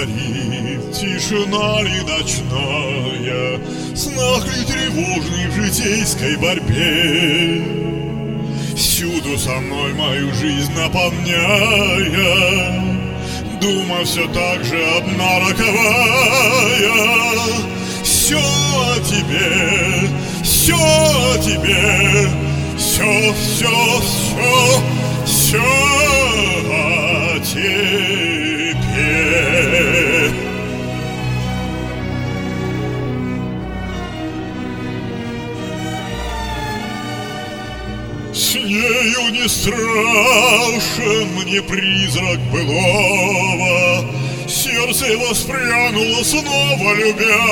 царит, тишина ли ночная, снах ли тревожный в житейской борьбе. Всюду со мной мою жизнь наполняя, дума все так же одна роковая. Все о тебе, все о тебе, все, все, все, все о тебе. С нею не страшен мне призрак былого, сердце воспрянуло снова любя.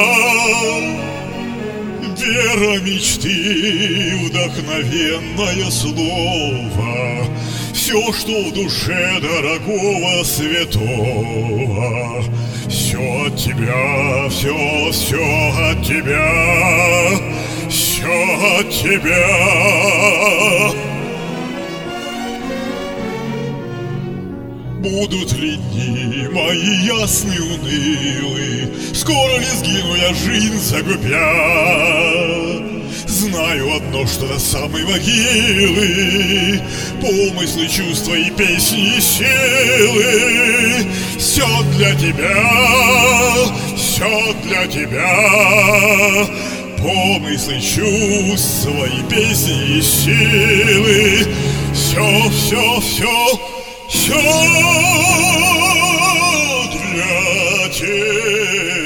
Вера мечты, вдохновенное слово, все, что в душе дорогого святого. Все от тебя, все от тебя, все от тебя. Будут ли дни мои ясные, унылые, скоро ли сгину я жизнь загубя? Знаю одно, что до самой могилы помыслы, чувства и песни, и силы. Все для тебя, все для тебя. Помыслы, чувства и песни, и силы. Все, все, все, все для тебя.